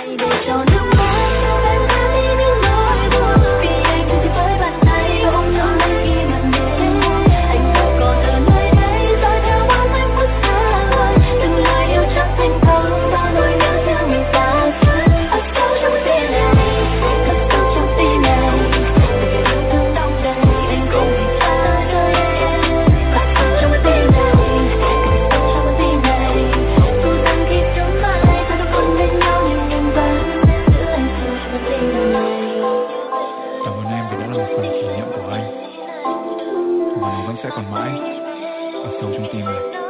Và nó vẫn sẽ còn mãi ở sâu trong tim mình.